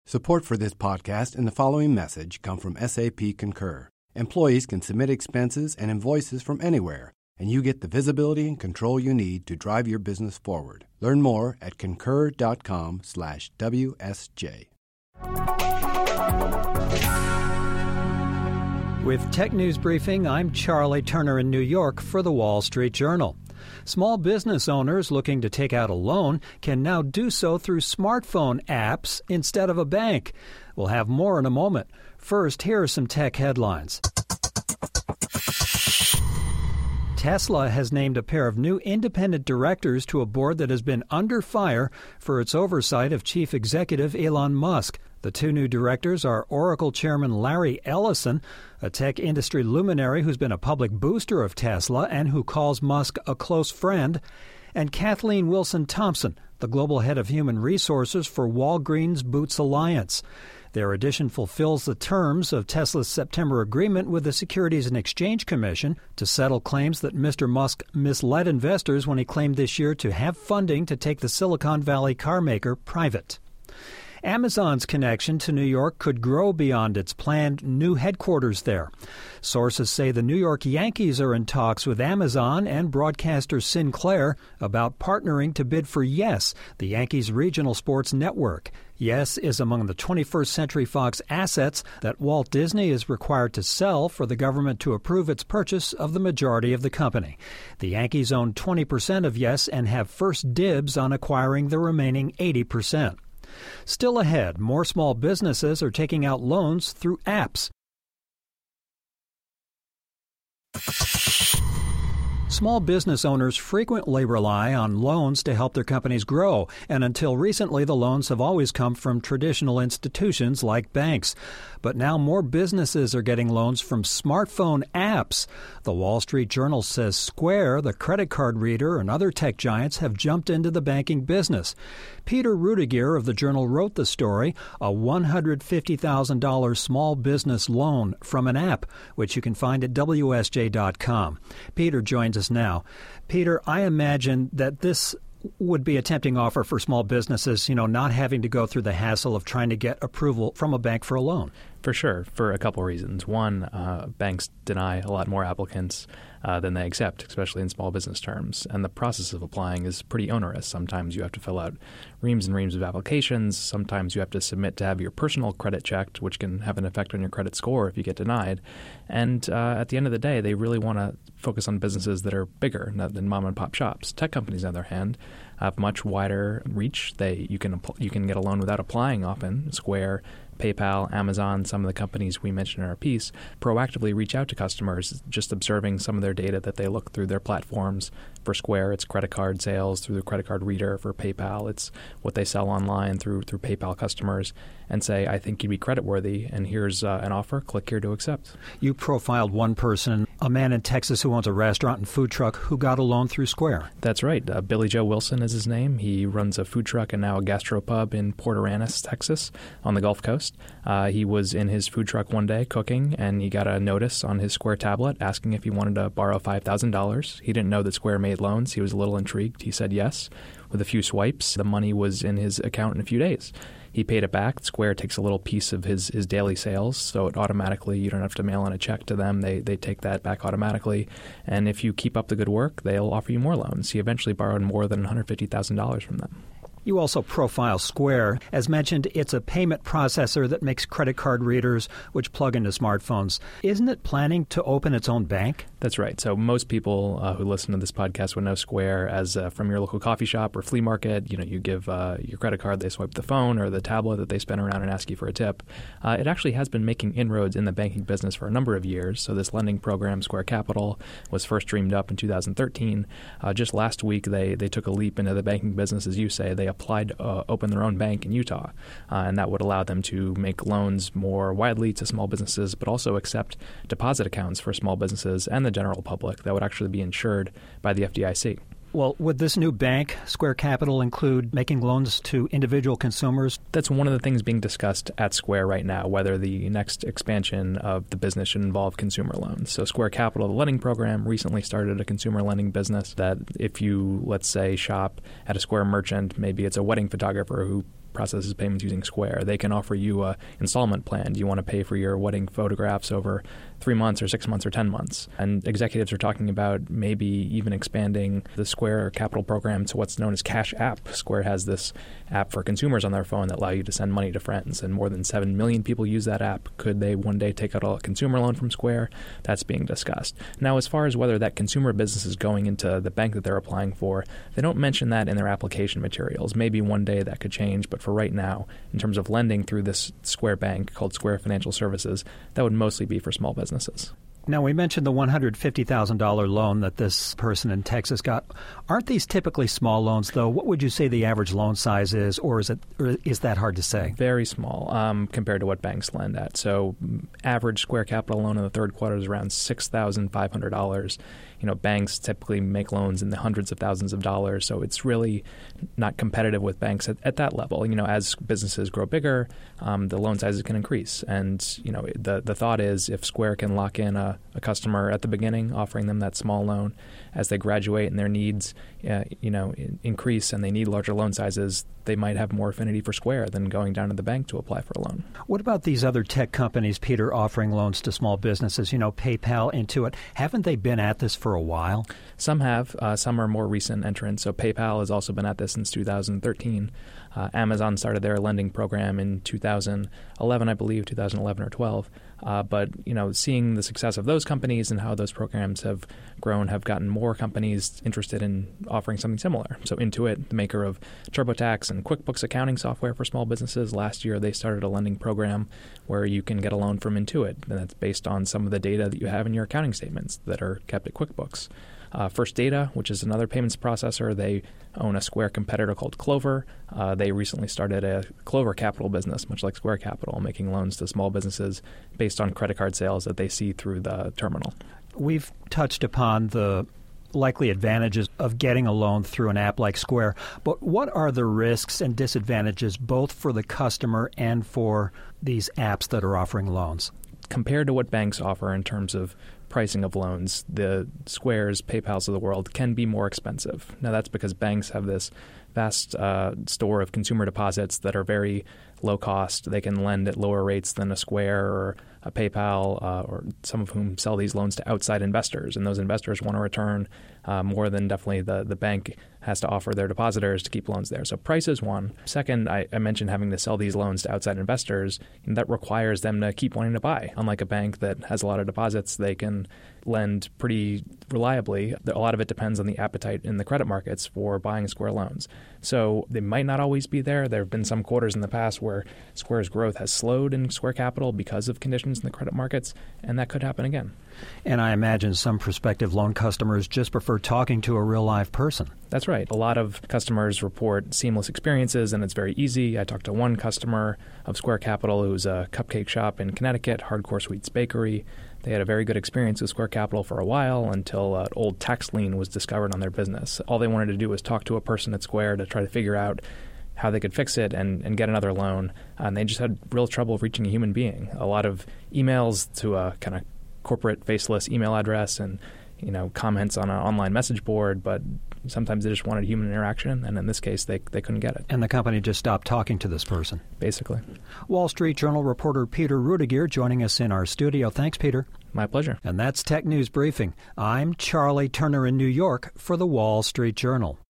Support for this podcast and the following message come from SAP Concur. Employees can submit expenses and invoices from anywhere, and you get the visibility and control you need to drive your business forward. Learn more at concur.com/WSJ. With Tech News Briefing, I'm Charlie Turner in New York for The Wall Street Journal. Small business owners looking to take out a loan can now do so through smartphone apps instead of a bank. We'll have more in a moment. First, here are some tech headlines. Tesla has named a pair of new independent directors to a board that has been under fire for its oversight of Chief Executive Elon Musk. The two new directors are Oracle Chairman Larry Ellison, a tech industry luminary who's been a public booster of Tesla and who calls Musk a close friend, and Kathleen Wilson-Thompson, the global head of human resources for Walgreens Boots Alliance. Their addition fulfills the terms of Tesla's September agreement with the Securities and Exchange Commission to settle claims that Mr. Musk misled investors when he claimed this year to have funding to take the Silicon Valley car maker private. Amazon's connection to New York could grow beyond its planned new headquarters there. Sources say the New York Yankees are in talks with Amazon and broadcaster Sinclair about partnering to bid for YES, the Yankees' regional sports network. YES is among the 21st Century Fox assets that Walt Disney is required to sell for the government to approve its purchase of the majority of the company. The Yankees own 20% of YES and have first dibs on acquiring the remaining 80%. Still ahead, more small businesses are taking out loans through apps. Small business owners frequently rely on loans to help their companies grow, and until recently the loans have always come from traditional institutions like banks. But now more businesses are getting loans from smartphone apps. The Wall Street Journal says Square, the credit card reader, and other tech giants have jumped into the banking business. Peter Rudiger of the Journal wrote the story, a $150,000 small business loan from an app, which you can find at WSJ.com. Peter joins us now. Peter, I imagine that this would be a tempting offer for small businesses, not having to go through the hassle of trying to get approval from a bank for a loan. For sure, for a couple reasons. One, banks deny a lot more applicants than they accept, especially in small business terms. And the process of applying is pretty onerous. Sometimes you have to fill out reams and reams of applications. Sometimes you have to submit to have your personal credit checked, which can have an effect on your credit score if you get denied. And at the end of the day, they really want to focus on businesses that are bigger than mom and pop shops. Tech companies, on the other hand, have much wider reach. You can get a loan without applying often. Square, PayPal, Amazon, some of the companies we mentioned in our piece, proactively reach out to customers, just observing some of their data that they look through their platforms. For Square, it's credit card sales through the credit card reader. For PayPal, it's what they sell online through PayPal customers, and say, I think you'd be creditworthy, and here's an offer. Click here to accept. You profiled one person, a man in Texas who owns a restaurant and food truck who got a loan through Square. That's right. Billy Joe Wilson is his name. He runs a food truck and now a gastropub in Port Aransas, Texas, on the Gulf Coast. He was in his food truck one day cooking, and he got a notice on his Square tablet asking if he wanted to borrow $5,000. He didn't know that Square made loans. He was a little intrigued. He said yes. With a few swipes, the money was in his account in a few days. He paid it back. Square takes a little piece of his daily sales, so it automatically, you don't have to mail in a check to them. They take that back automatically. And if you keep up the good work, they'll offer you more loans. He eventually borrowed more than $150,000 from them. You also profile Square. As mentioned, it's a payment processor that makes credit card readers, which plug into smartphones. Isn't it planning to open its own bank? That's right. So most people who listen to this podcast would know Square as from your local coffee shop or flea market. You give your credit card, they swipe the phone or the tablet that they spin around and ask you for a tip. It actually has been making inroads in the banking business for a number of years. So this lending program, Square Capital, was first dreamed up in 2013. Just last week, they took a leap into the banking business, as you say. They applied to open their own bank in Utah, and that would allow them to make loans more widely to small businesses, but also accept deposit accounts for small businesses and the general public that would actually be insured by the FDIC. Well, would this new bank, Square Capital, include making loans to individual consumers? That's one of the things being discussed at Square right now, whether the next expansion of the business should involve consumer loans. So Square Capital, the lending program, recently started a consumer lending business that if you, let's say, shop at a Square merchant, maybe it's a wedding photographer who processes payments using Square. They can offer you an installment plan. Do you want to pay for your wedding photographs over 3 months or 6 months or 10 months? And executives are talking about maybe even expanding the Square Capital program to what's known as Cash App. Square has this app for consumers on their phone that allow you to send money to friends, and more than 7 million people use that app. Could they one day take out a consumer loan from Square? That's being discussed. Now, as far as whether that consumer business is going into the bank that they're applying for, they don't mention that in their application materials. Maybe one day that could change, but for right now, in terms of lending through this Square bank called Square Financial Services, that would mostly be for small businesses. Now, we mentioned the $150,000 loan that this person in Texas got. Aren't these typically small loans, though? What would you say the average loan size is, or is that hard to say? Very small compared to what banks lend at. So average Square Capital loan in the third quarter is around $6,500. Banks typically make loans in the hundreds of thousands of dollars, so it's really not competitive with banks at that level. As businesses grow bigger, the loan sizes can increase. And, the thought is if Square can lock in a customer at the beginning, offering them that small loan, as they graduate and their needs, increase and they need larger loan sizes, they might have more affinity for Square than going down to the bank to apply for a loan. What about these other tech companies, Peter, offering loans to small businesses? PayPal, Intuit. Haven't they been at this for a while? Some have. Some are more recent entrants. So PayPal has also been at this since 2013. Amazon started their lending program in 2011, I believe, 2011 or 12. But seeing the success of those companies and how those programs have grown have gotten more companies interested in offering something similar. So Intuit, the maker of TurboTax and QuickBooks accounting software for small businesses, last year they started a lending program where you can get a loan from Intuit, and that's based on some of the data that you have in your accounting statements that are kept at QuickBooks. First Data, which is another payments processor, they own a Square competitor called Clover. They recently started a Clover Capital business, much like Square Capital, making loans to small businesses based on credit card sales that they see through the terminal. We've touched upon the likely advantages of getting a loan through an app like Square, but what are the risks and disadvantages both for the customer and for these apps that are offering loans? Compared to what banks offer in terms of pricing of loans, the Squares, PayPals of the world can be more expensive. Now, that's because banks have this vast store of consumer deposits that are very low cost. They can lend at lower rates than a Square or a PayPal, or some of whom sell these loans to outside investors. And those investors want to return more than definitely the bank has to offer their depositors to keep loans there. So price is one. Second, I mentioned having to sell these loans to outside investors, and that requires them to keep wanting to buy. Unlike a bank that has a lot of deposits, they can lend pretty reliably. A lot of it depends on the appetite in the credit markets for buying Square loans. So they might not always be there. There have been some quarters in the past where Square's growth has slowed in Square Capital because of conditions in the credit markets, and that could happen again. And I imagine some prospective loan customers just prefer talking to a real live person. That's right. A lot of customers report seamless experiences, and it's very easy. I talked to one customer of Square Capital who's a cupcake shop in Connecticut, Hardcore Sweets Bakery. They had a very good experience with Square Capital for a while until an old tax lien was discovered on their business. All they wanted to do was talk to a person at Square to try to figure out how they could fix it and get another loan. And they just had real trouble reaching a human being. A lot of emails to a kind of corporate faceless email address and comments on an online message board, but sometimes they just wanted human interaction, and in this case, they couldn't get it. And the company just stopped talking to this person. Basically. Wall Street Journal reporter Peter Rudiger joining us in our studio. Thanks, Peter. My pleasure. And that's Tech News Briefing. I'm Charlie Turner in New York for the Wall Street Journal.